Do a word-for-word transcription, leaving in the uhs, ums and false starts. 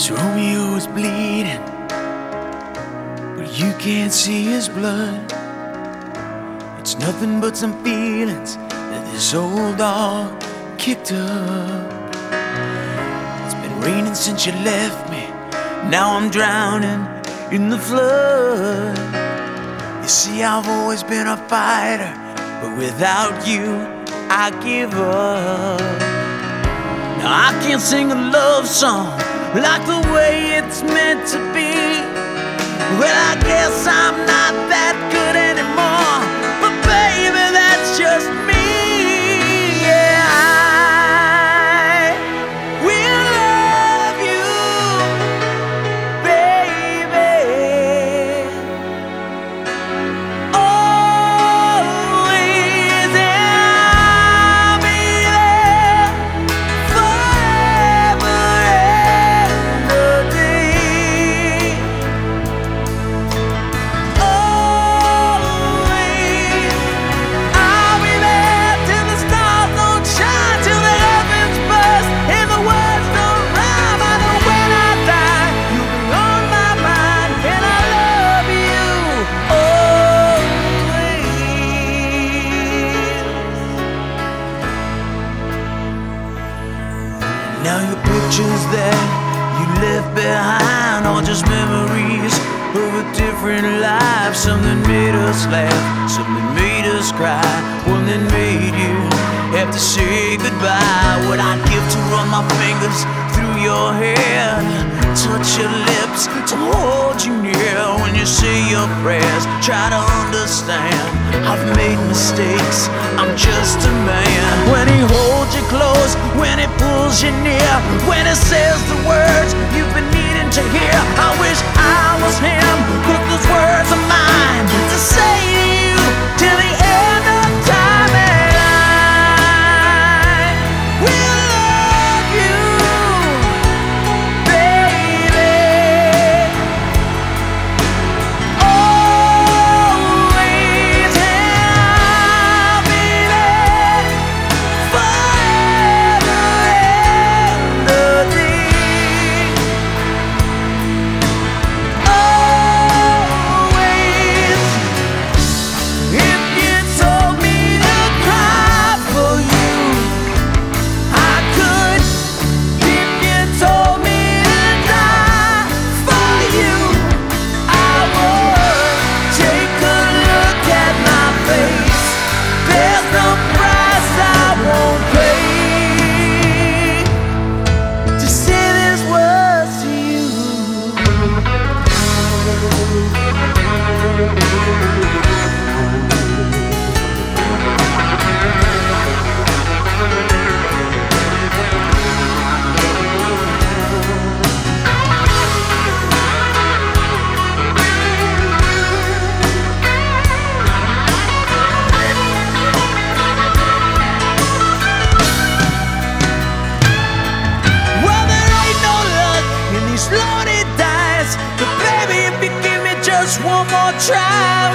Romeo is bleeding, but you can't see his blood. It's nothing but some feelings that this old dog kicked up. It's been raining since you left me, now I'm drowning in the flood. You see, I've always been a fighter, but without you, I give up. Now I can't sing a love song like the way it's meant to be. Well, I guess I'm not that good anymore, but baby, that's just me. Yeah, I will love you, baby, always, and I'll be there forever. Now your pictures that you left behind are just memories of a different life. Something made us laugh, something made us cry, one that made you have to say goodbye. What I'd give to run my fingers through your hair, touch your lips, to hold you near when you say your prayers. Try to understand, I've made mistakes, I'm just a man. When he holds you close, when he pulls you near, when he says the words you've been needing to hear, I wish I was him, but those words are mine to say to you till the end of time. And I will love you, baby, always, and I'll be there forever and a day. Always, if you told me to cry for you, I could. If you told me to die for you, I would. Take a look at my face, there's no price I won't pay to say these words to you. Well, there ain't no luck in these lonely dice, but baby, if you give me just one more try,